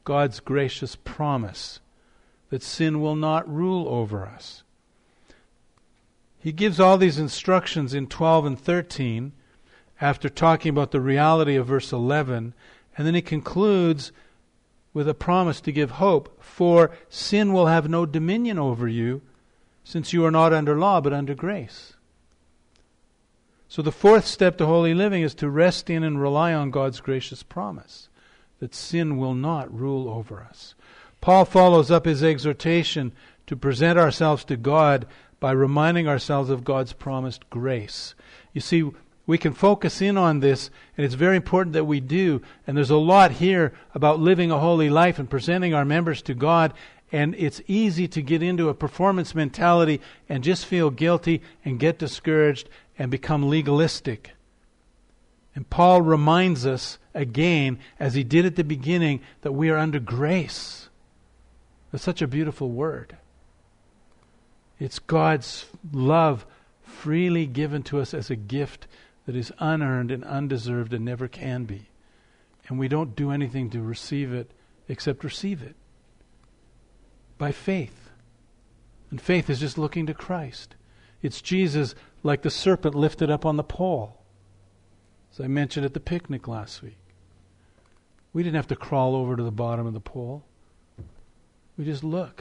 God's gracious promise that sin will not rule over us. He gives all these instructions in 12 and 13 after talking about the reality of verse 11, and then he concludes with a promise to give hope, for sin will have no dominion over you, since you are not under law but under grace. So the fourth step to holy living is to rest in and rely on God's gracious promise that sin will not rule over us. Paul follows up his exhortation to present ourselves to God by reminding ourselves of God's promised grace. You see, we can focus in on this, and it's very important that we do. And there's a lot here about living a holy life and presenting our members to God. And it's easy to get into a performance mentality and just feel guilty and get discouraged and become legalistic. And Paul reminds us again, as he did at the beginning, that we are under grace. That's such a beautiful word. It's God's love freely given to us as a gift that is unearned and undeserved and never can be. And we don't do anything to receive it except receive it by faith. And faith is just looking to Christ. It's Jesus like the serpent lifted up on the pole, as I mentioned at the picnic last week. We didn't have to crawl over to the bottom of the pole. We just look.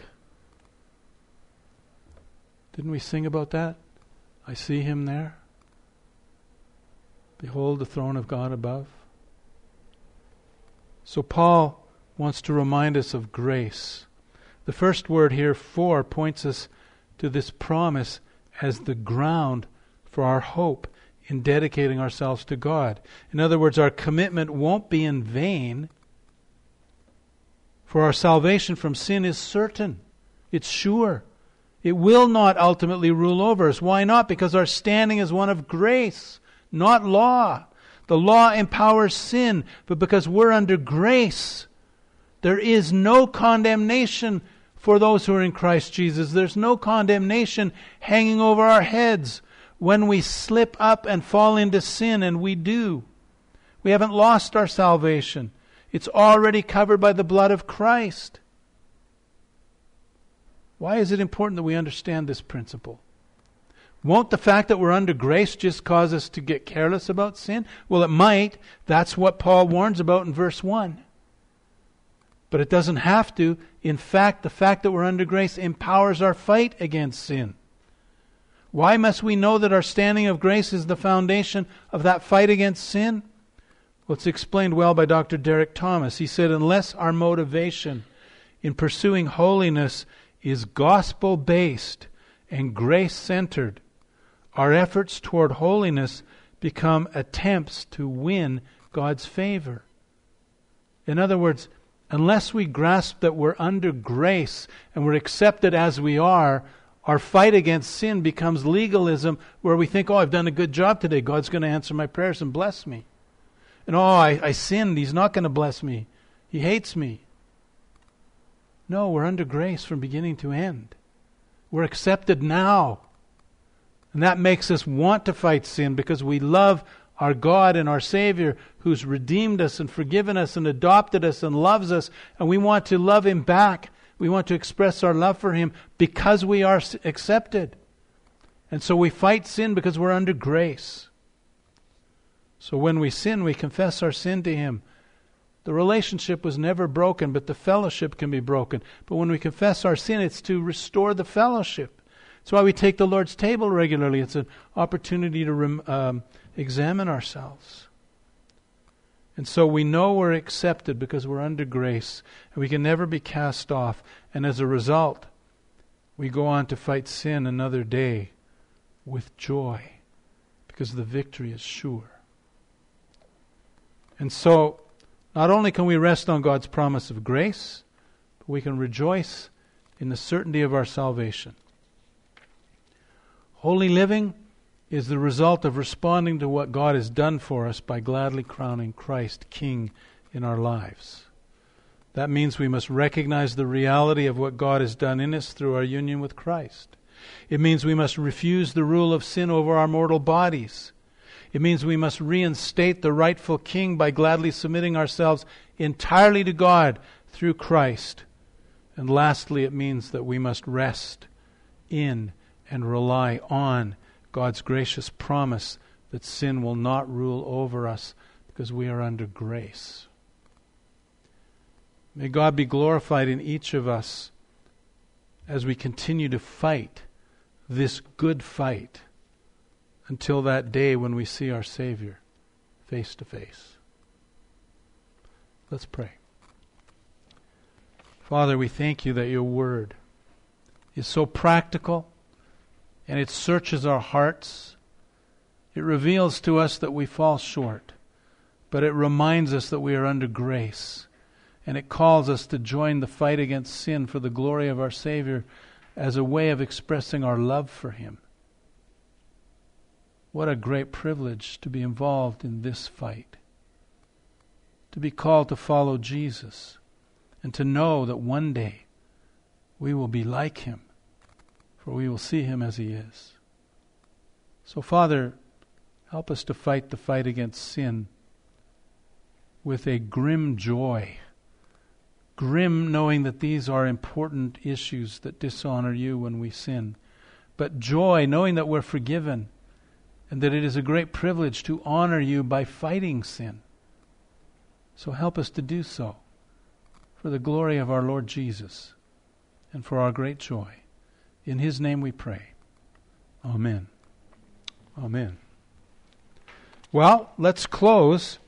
Didn't we sing about that? I see him there. Behold the throne of God above. So Paul wants to remind us of grace. The first word here, for, points us to this promise as the ground for our hope in dedicating ourselves to God. In other words, our commitment won't be in vain, for our salvation from sin is certain. It's sure. It will not ultimately rule over us. Why not? Because our standing is one of grace, not law. The law empowers sin, but because we're under grace, there is no condemnation for those who are in Christ Jesus. There's no condemnation hanging over our heads when we slip up and fall into sin, and we do. We haven't lost our salvation. It's already covered by the blood of Christ. Why is it important that we understand this principle? Won't the fact that we're under grace just cause us to get careless about sin? Well, it might. That's what Paul warns about in verse 1. But it doesn't have to. In fact, the fact that we're under grace empowers our fight against sin. Why must we know that our standing of grace is the foundation of that fight against sin? Well, it's explained well by Dr. Derek Thomas. He said, unless our motivation in pursuing holiness is gospel-based and grace-centered, our efforts toward holiness become attempts to win God's favor. In other words, unless we grasp that we're under grace and we're accepted as we are, our fight against sin becomes legalism, where we think, oh, I've done a good job today. God's going to answer my prayers and bless me. And I sinned. He's not going to bless me. He hates me. No, we're under grace from beginning to end. We're accepted now. And that makes us want to fight sin because we love our God and our Savior who's redeemed us and forgiven us and adopted us and loves us. And we want to love Him back. We want to express our love for Him because we are accepted. And so we fight sin because we're under grace. So when we sin, we confess our sin to Him. The relationship was never broken, but the fellowship can be broken. But when we confess our sin, it's to restore the fellowship. That's why we take the Lord's table regularly. It's an opportunity to examine ourselves. And so we know we're accepted because we're under grace, and we can never be cast off. And as a result, we go on to fight sin another day with joy because the victory is sure. And so, not only can we rest on God's promise of grace, but we can rejoice in the certainty of our salvation. Holy living is the result of responding to what God has done for us by gladly crowning Christ King in our lives. That means we must recognize the reality of what God has done in us through our union with Christ. It means we must refuse the rule of sin over our mortal bodies. It means we must reinstate the rightful king by gladly submitting ourselves entirely to God through Christ. And lastly, it means that we must rest in and rely on God's gracious promise that sin will not rule over us because we are under grace. May God be glorified in each of us as we continue to fight this good fight until that day when we see our Savior face to face. Let's pray. Father, we thank you that your word is so practical and it searches our hearts. It reveals to us that we fall short, but it reminds us that we are under grace, and it calls us to join the fight against sin for the glory of our Savior as a way of expressing our love for him. What a great privilege to be involved in this fight, to be called to follow Jesus, and to know that one day we will be like him, for we will see him as he is. So, Father, help us to fight the fight against sin with a grim joy. Grim knowing that these are important issues that dishonor you when we sin. But joy knowing that we're forgiven and that it is a great privilege to honor you by fighting sin. So help us to do so for the glory of our Lord Jesus and for our great joy. In his name we pray. Amen. Amen. Well, let's close